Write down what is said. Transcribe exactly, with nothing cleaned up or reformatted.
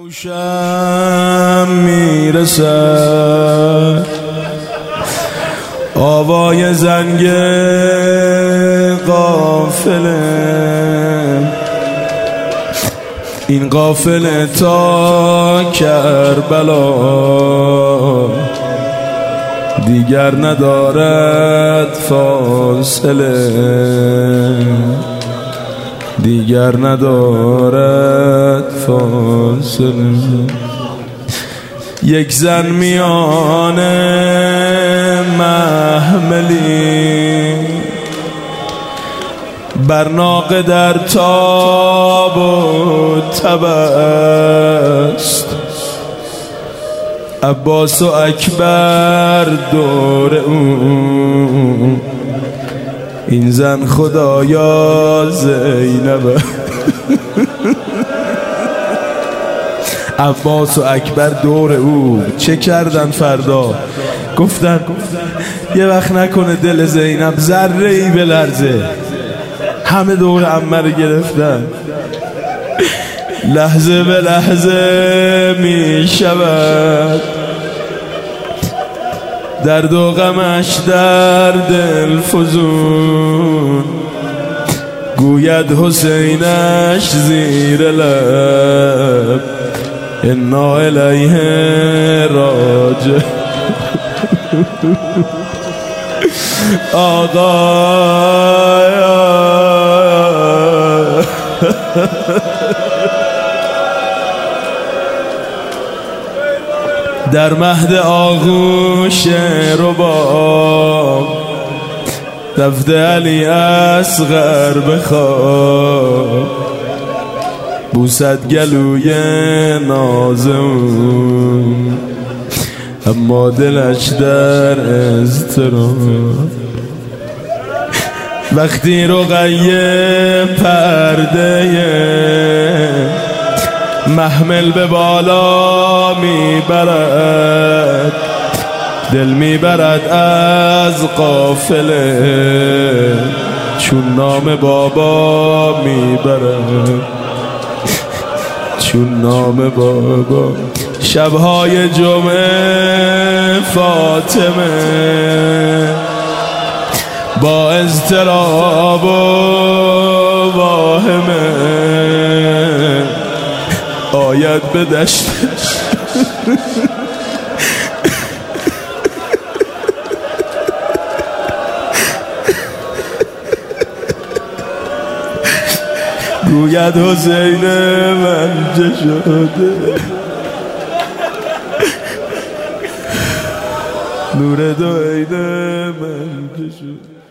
گوشم میرسد آوای زنگ قافله، این قافله تا کربلا دیگر ندارد فاصله، دیگر ندارد فاصله. یک زن میان محملی بر ناقه در تاب و تب است، عباس و اکبر دور او، این زن خدایا زینب. عباس و اکبر دور او چه کردن فردا؟ گفتن یه وقت نکنه دل زینب ذره ای بلرزه. همه دور عمه رو گرفتن. لحظه به لحظه می شود درد و غمش در دل فزون، گوید حسینش زیر لب انا الیه راجع. آقا در مهد آغوش رباب رفته علی اصغر بخواب، بوسد گلوی نازم اما دلش در اضطراب. وقتی رقیه پرده محمل به بالا میبرد، دل میبرد از قافله چون نام بابا میبرد، چون نام بابا. شبهای جمعه فاطمه با اضطراب و واهمه آید به دشتش، گوید حسین من چه شده، نور دو عین من چه شده.